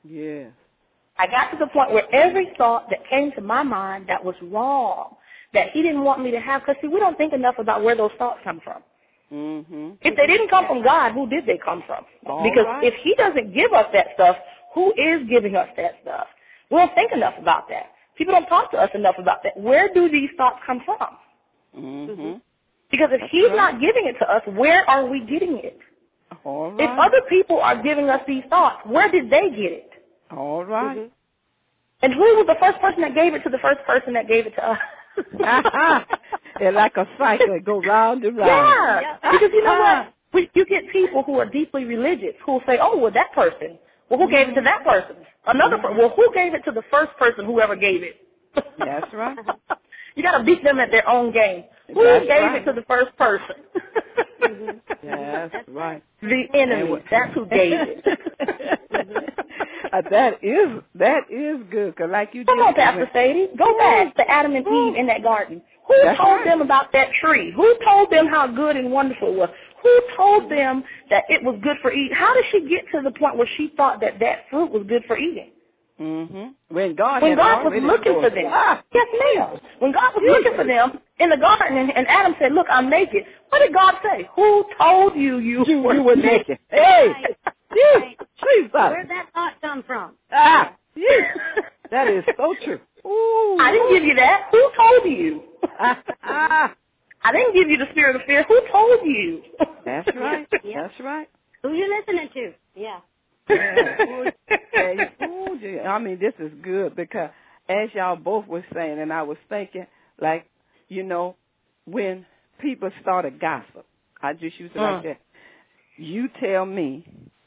Yes. I got to the point where every thought that came to my mind that was wrong, that he didn't want me to have, because, see, we don't think enough about where those thoughts come from. Mm-hmm. If they didn't come from God, who did they come from? All because right. if he doesn't give us that stuff, who is giving us that stuff? We don't think enough about that. People don't talk to us enough about that. Where do these thoughts come from? Mm-hmm. Because if That's he's right. not giving it to us, where are we getting it? All right. If other people are giving us these thoughts, where did they get it? All right. Mm-hmm. And who was the first person that gave it to the first person that gave it to us? It's like a cycle. It goes round and round. Yeah. Yeah. Because you know what? We, you get people who are deeply religious who will say, oh, well, that person. Well, who gave it to that person? Another person. Well, who gave it to the first person, whoever gave it? That's right. You got to beat them at their own game. Who That's gave right. it to the first person? That's right. The enemy. That's who gave it. Uh, that is that is good, cause like you Come just on, Pastor Sadie. Go back to Adam and Eve in that garden. Who That's told right. them about that tree? Who told them how good and wonderful it was? Who told them that it was good for eating? How did she get to the point where she thought that that fruit was good for eating? Mm-hmm. When God When had God was already looking told for us. them. Ah, Yes, ma'am. When God was looking for them in the garden and, and Adam said, look, I'm naked. What did God say? Who told you you, you, were you were naked. Hey, Right. you, Right. Jesus. Where'd that thought come from? Ah, you. That is so true. Ooh. I didn't give you that. Who told you? Ah, ah. I didn't give you the spirit of fear. Who told you? That's right. Yeah. That's right. Who you listening to? Yeah. Yeah. Ooh, yeah. Ooh, yeah. I mean, this is good because as y'all both were saying, and I was thinking, like, you know, when people started gossip, I just use it Mm. like that. You tell me,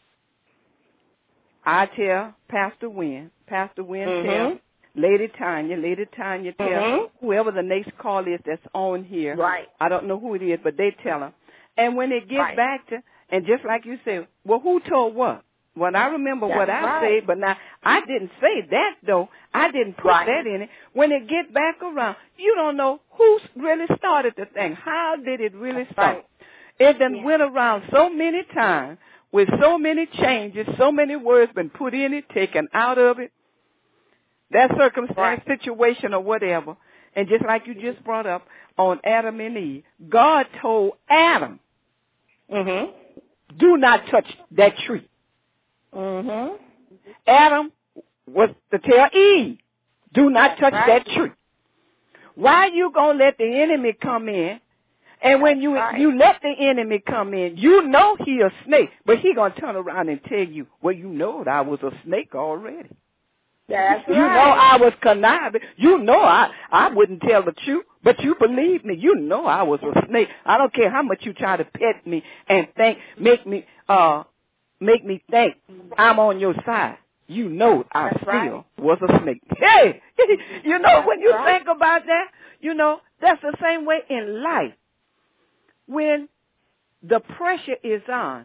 I tell Pastor Wynn, Pastor Wynn Mhm. tell Lady Tanya, Lady Tanya tell Mhm. whoever the next call is that's on here. Right. I don't know who it is, but they tell them. And when it gets Right. back to, and just like you said, well, who told what? Well, I remember That's what I right. said, but now I didn't say that though. I didn't put Right. that in it. When it get back around, you don't know who really started the thing. How did it really That's start? right. It then Yeah. went around so many times with so many changes, so many words been put in it, taken out of it. That circumstance, Right. situation, or whatever. And just like you just brought up on Adam and Eve, God told Adam, Mhm. do not touch that tree. Mhm. Adam was to tell Eve, do not touch right. that tree. Why you gonna let the enemy come in? And when you right. you let the enemy come in, you know he a snake, but he gonna turn around and tell you, well, you know that I was a snake already. That's You right. know I was conniving. You know I I wouldn't tell the truth, but you believe me. You know I was a snake. I don't care how much you try to pet me and think, make me uh, make me think I'm on your side. You know I That's still right. was a snake. Hey, you know That's when you right. think about that, you know that's the same way in life. When the pressure is on,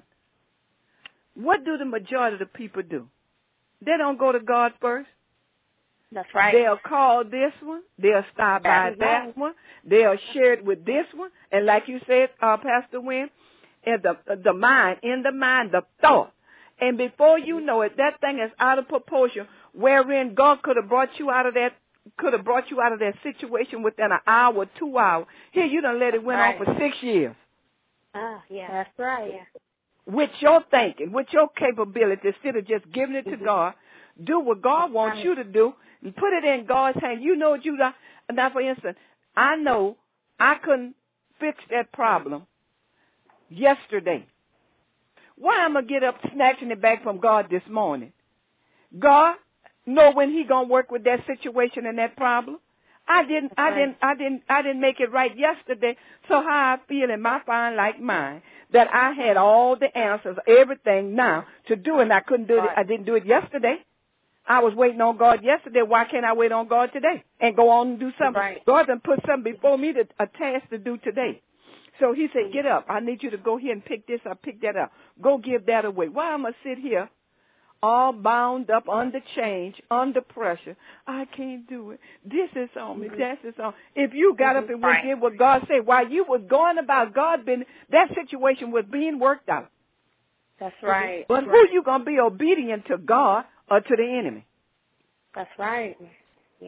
what do the majority of the people do? They don't go to God first. That's right. They'll call this one. They'll stop by That's that right. one. They'll share it with this one. And like you said, uh, Pastor Wynn, in the, the mind, in the mind, the thought. And before you know it, that thing is out of proportion, wherein God could have brought you out of that, could have brought you out of that situation within an hour, two hours. Here, you done let it went Right. on for six years. Ah, yeah. That's right. Yeah. With your thinking, with your capability, instead of just giving it to God, do what God wants you to do and put it in God's hand. You know what you got. Now, for instance, I know I couldn't fix that problem yesterday. Why am I get up snatching it back from God this morning? God know when He gonna work with that situation and that problem. I didn't, I Right. didn't, I didn't, I didn't make it right yesterday. So how I feel in my fine like mine that I had all the answers, everything now to do, and I couldn't do it. Right. I didn't do it yesterday. I was waiting on God yesterday. Why can't I wait on God today and go on and do something? Right. God done put something before me, to, a task to do today. So He said, get up. I need you to go here and pick this up, pick that up. Go give that away. Why am I sit here all bound up under change, under pressure? I can't do it. This is on me. That is on. If you got up and went Right. did what God said, while you was going about God, been that situation was being worked out. That's right. But who you gonna be obedient to God or to the enemy? That's right. Yeah.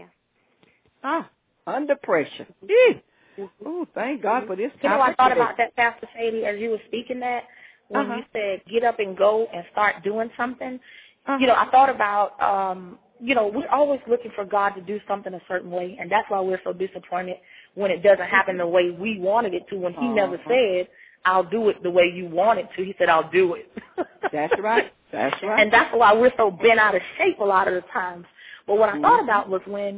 Ah, under pressure. Yeah. Oh, thank God for this topic. You know, I thought today. about that, Pastor Sadie, as you were speaking that, when Uh-huh. you said get up and go and start doing something. Uh-huh. You know, I thought about, um, you know, we're always looking for God to do something a certain way, and that's why we're so disappointed when it doesn't happen the way we wanted it to, when he Uh-huh. never said, I'll do it the way you want it to. He said, I'll do it. That's right. That's right. And that's why we're so bent out of shape a lot of the times. But what I Mm-hmm. thought about was when,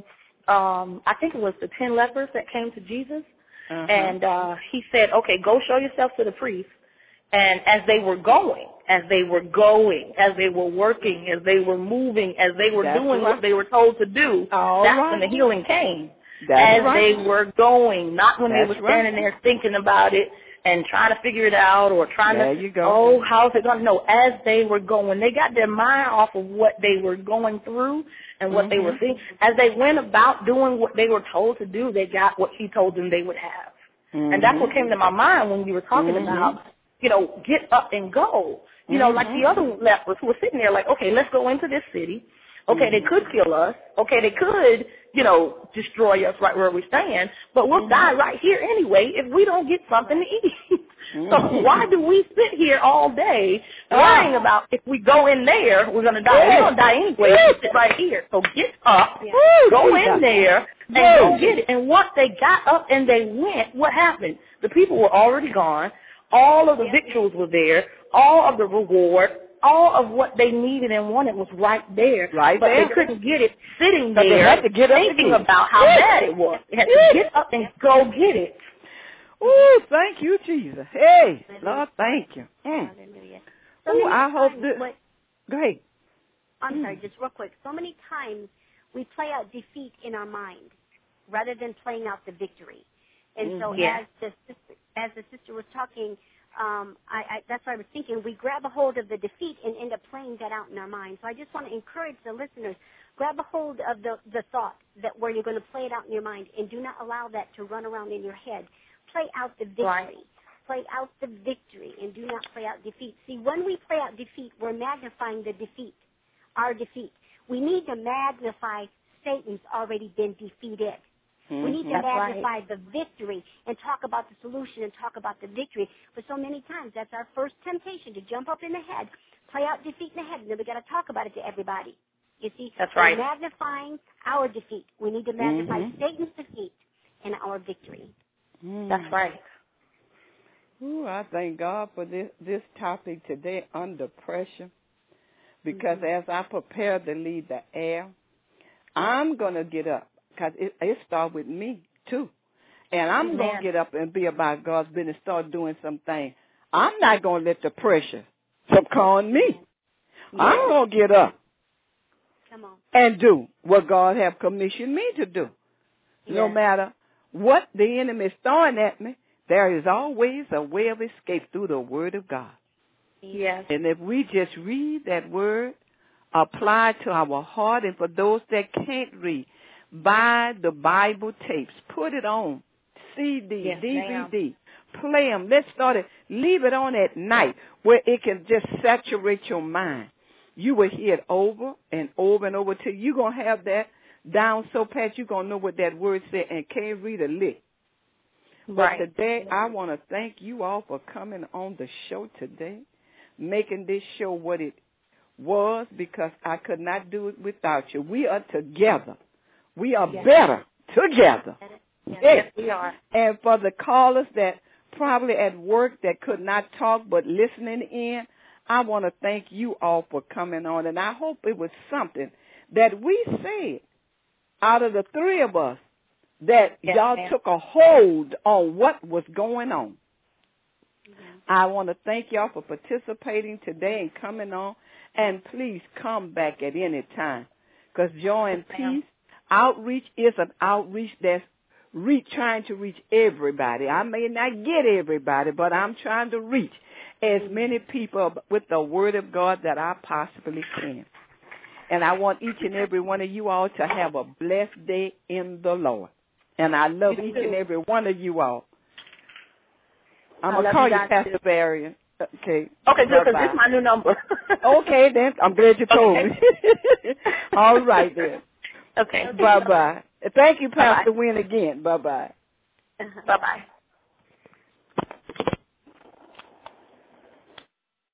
um, I think it was the ten lepers that came to Jesus, Uh-huh. and uh, he said, okay, go show yourself to the priest. And as they were going, as they were going, as they were working, as they were moving, as they were That's doing right. what they were told to do, All that's right. when the healing came. That's as right. they were going, not when That's they were right. standing there thinking about it and trying to figure it out or trying There to, you go. oh, how's it going to, no, as they were going. They got their mind off of what they were going through and what Mm-hmm. they were thinking. As they went about doing what they were told to do, they got what he told them they would have. Mm-hmm. And that's what came to my mind when you were talking Mm-hmm. about, you know, get up and go. You know, Mm-hmm. like the other lepers who were sitting there like, okay, let's go into this city. Okay, Mm-hmm. they could kill us. Okay, they could, you know, destroy us right where we stand. But we'll Mm-hmm. die right here anyway if we don't get something to eat. Mm-hmm. So why do we sit here all day worrying Ah. about if we go in there, we're going to die. Yeah. We're going to die anyway if we sit right here. So get up, Yeah. Woo, go Jesus. in there, and Woo. go get it. And once they got up and they went, what happened? The people were already gone. All of the Yeah. victuals were there. All of the reward, all of what they needed and wanted was right there. Right but there. they couldn't get it sitting But there they had to get up to thinking get it. about how Yeah. bad it was. They had to Yeah. get up and go get it. Ooh, thank you, Jesus. Hey, Lord, thank you. Mm. Hallelujah. Ooh, many I hope times that- what- Go ahead. I'm Mm. sorry, just real quick. So many times we play out defeat in our mind rather than playing out the victory. And so Mhm. Yeah. as the sister, as the sister was talking, um, I, I, that's what I was thinking. We grab a hold of the defeat and end up playing that out in our mind. So I just want to encourage the listeners, grab a hold of the, the thought that where you're going to play it out in your mind, and do not allow that to run around in your head. Play out the victory. Right. Play out the victory and do not play out defeat. See, when we play out defeat, we're magnifying the defeat, our defeat. We need to magnify Satan's already been defeated. Mm-hmm. We need to That's magnify right. the victory and talk about the solution and talk about the victory. But so many times, that's our first temptation, to jump up in the head, play out defeat in the head, and then we got to talk about it to everybody. You see, That's we're right. magnifying our defeat. We need to magnify Mhm. Satan's defeat and our victory. Mm. That's right. Ooh, I thank God for this this topic today, under pressure, because Mm-hmm. as I prepare to leave the air, I'm gonna get up, because it, it starts with me too, and I'm gonna Amen. get up and be about God's business, start doing some things. I'm not gonna let the pressure succumb on me. I'm gonna get up Come on. and do what God have commissioned me to do. No Yes. matter what the enemy is throwing at me, there is always a way of escape through the Word of God. Yes. And if we just read that Word, apply it to our heart, and for those that can't read, buy the Bible tapes, put it on C D, Yes, D V ma'am. D, play them. Let's start it. Leave it on at night where it can just saturate your mind. You will hear it over and over and over till you're going to have that down so pat you're going to know what that word said and can't read a lick. But Right. today, I want to thank you all for coming on the show today, making this show what it was, because I could not do it without you. We are together. We are Yes. better together. Yes. Yes. Yes, we are. And for the callers that probably at work that could not talk but listening in, I want to thank you all for coming on. And I hope it was something that we said out of the three of us that Yes, y'all ma'am. took a hold on what was going on. Mm-hmm. I want to thank y'all for participating today and coming on. And please come back at any time, because Joy and Yes, ma'am. Peace Outreach is an outreach that's re- trying to reach everybody. I may not get everybody, but I'm trying to reach as many people with the Word of God that I possibly can. And I want each and every one of you all to have a blessed day in the Lord. And I love You each too. and every one of you all. I'm I going to love call you you guys Pastor too. Varian. Okay. Okay, good, because Bye-bye. this is my new number. Okay, then. I'm glad you told Okay. me. All right, then. Okay. Bye-bye. Thank you, Pastor Bye-bye. Wynn, again. Bye-bye. Uh-huh. Bye-bye.